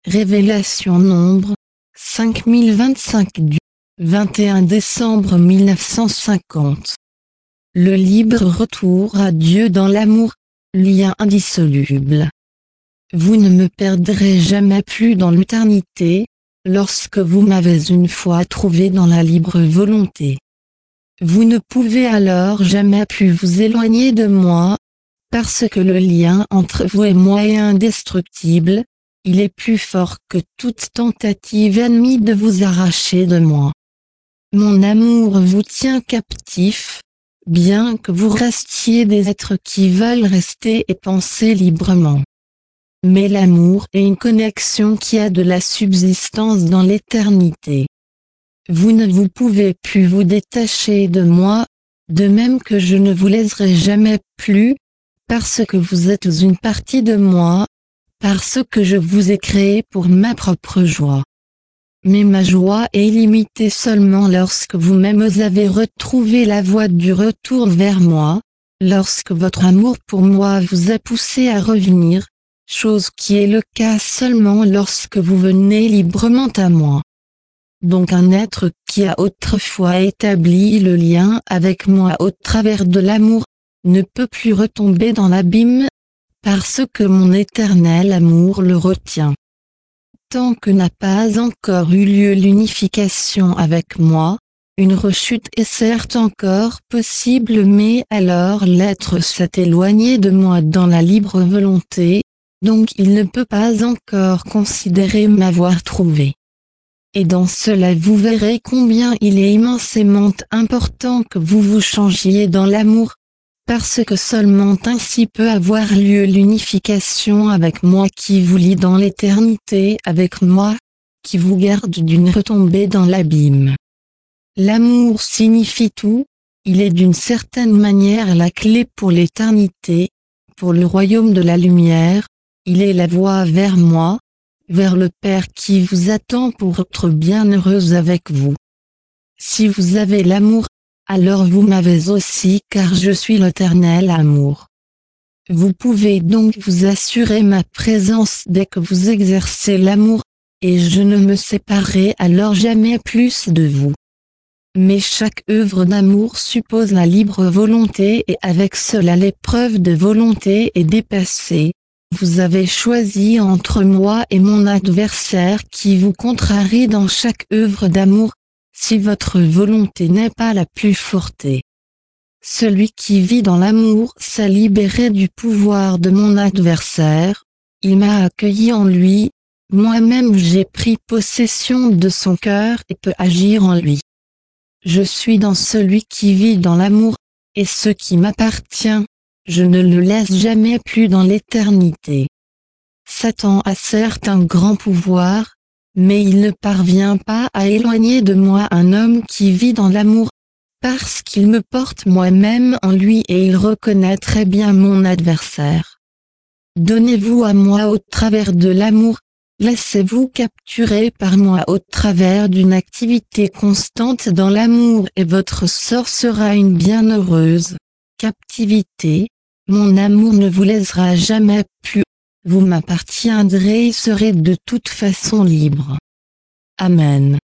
Révélation Nombre 5025 du 21 décembre 1950. Le libre retour à Dieu dans l'amour, lien indissoluble. Vous ne me perdrez jamais plus dans l'éternité, lorsque vous m'avez une fois trouvé dans la libre volonté. Vous ne pouvez alors jamais plus vous éloigner de moi, parce que le lien entre vous et moi est indestructible, il est plus fort que toute tentative ennemie de vous arracher de moi. Mon amour vous tient captif, bien que vous restiez des êtres qui veulent rester et penser librement. Mais l'amour est une connexion qui a de la subsistance dans l'éternité. Vous ne vous pouvez plus vous détacher de moi, de même que je ne vous laisserai jamais plus, parce que vous êtes une partie de moi, parce que je vous ai créé pour ma propre joie. Mais ma joie est illimitée seulement lorsque vous-même avez retrouvé la voie du retour vers moi, lorsque votre amour pour moi vous a poussé à revenir, chose qui est le cas seulement lorsque vous venez librement à moi. Donc un être qui a autrefois établi le lien avec moi au travers de l'amour, ne peut plus retomber dans l'abîme, parce que mon éternel amour le retient. Tant que n'a pas encore eu lieu l'unification avec moi, une rechute est certes encore possible, mais alors l'être s'est éloigné de moi dans la libre volonté, donc il ne peut pas encore considérer m'avoir trouvé. Et dans cela vous verrez combien il est immensément important que vous vous changiez dans l'amour, parce que seulement ainsi peut avoir lieu l'unification avec moi qui vous lie dans l'éternité avec moi, qui vous garde d'une retombée dans l'abîme. L'amour signifie tout, il est d'une certaine manière la clé pour l'éternité, pour le royaume de la lumière, il est la voie vers moi, vers le Père qui vous attend pour être bienheureuse avec vous. Si vous avez l'amour, alors vous m'avez aussi car je suis l'éternel amour. Vous pouvez donc vous assurer ma présence dès que vous exercez l'amour, et je ne me séparerai alors jamais plus de vous. Mais chaque œuvre d'amour suppose la libre volonté et avec cela l'épreuve de volonté est dépassée. Vous avez choisi entre moi et mon adversaire qui vous contrarie dans chaque œuvre d'amour, si votre volonté n'est pas la plus forte. Celui qui vit dans l'amour s'est libéré du pouvoir de mon adversaire, il m'a accueilli en lui, moi-même j'ai pris possession de son cœur et peux agir en lui. Je suis dans celui qui vit dans l'amour, et ce qui m'appartient, je ne le laisse jamais plus dans l'éternité. Satan a certes un grand pouvoir, mais il ne parvient pas à éloigner de moi un homme qui vit dans l'amour, parce qu'il me porte moi-même en lui et il reconnaît très bien mon adversaire. Donnez-vous à moi au travers de l'amour, laissez-vous capturer par moi au travers d'une activité constante dans l'amour et votre sort sera une bienheureuse captivité, mon amour ne vous laissera jamais plus. Vous m'appartiendrez et serez de toute façon libre. Amen.